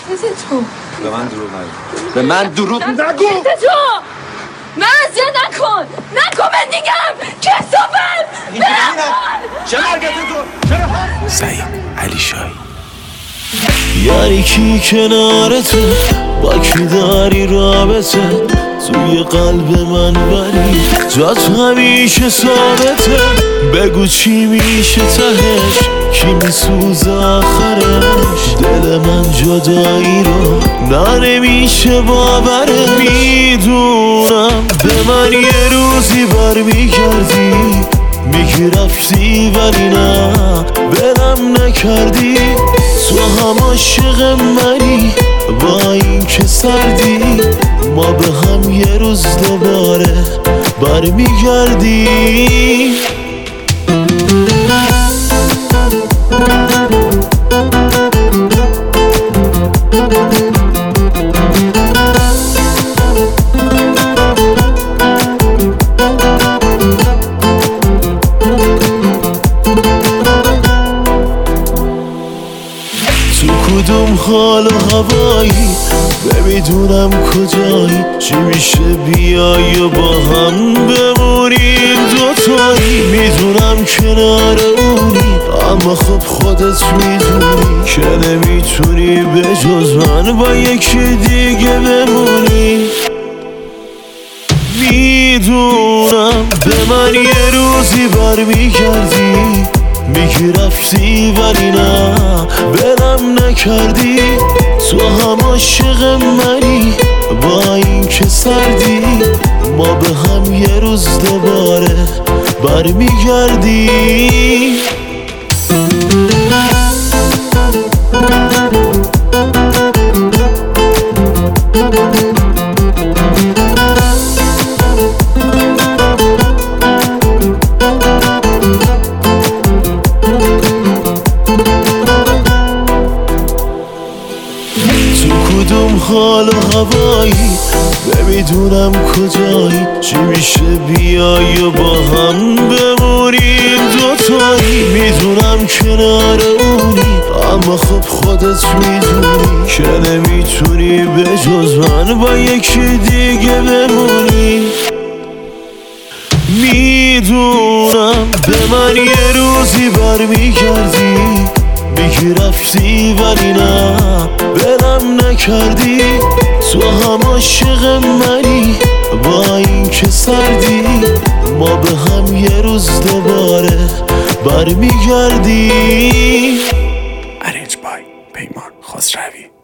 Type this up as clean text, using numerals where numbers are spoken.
تو به من دروغ نگو. به من دروغ نگو. تو من اذیت نکن من دیگم کسافت چه مرگت تو؟ چرا؟ سعید علی شاهی. یعنی کی کنارته، با کی داری رابطه، توی قلب من ولی جات همیشه ثابته. بگو چی میشه تهش، کی میسوزه آخرش. دل من جدایی رو نمیشه باوره. میدونم به من یه روزی برمیگردی، میگی رفتی ولی نه بلم نکردی. تو هم عاشق منی با این که سردی، ما به هم یه روز دوباره برمیگردی. کدوم حال و هوایی نمیدونم کجایی، چی میشه بیای و با هم بمونیم دوتایی. میدونم کنار اونی اما خب خودت میدونی که نمیتونی به جز من با یکی دیگه بمونی. میدونم به من یه روزی برمیگردی، میگی رفتی ولی نه بلم نکردی. تو هم عاشق منی با این که سردی، ما به هم یه روز دوباره برمیگردی. کدوم حال و هوایی نمیدونم کجایی، چی میشه بیای و با هم بمونیم دوتایی. میدونم کنار اونی اما خب خودت میدونی که نمیتونی به جز من با یکی دیگه بمونی. میدونم به من یه روزی برمیگردی، میگی رفتی ولی نه بلم نکردی. تو هم عاشق منی با این که سردی، ما به هم یه روز دوباره برمیگردی. ارنج بای پیمان خسروی.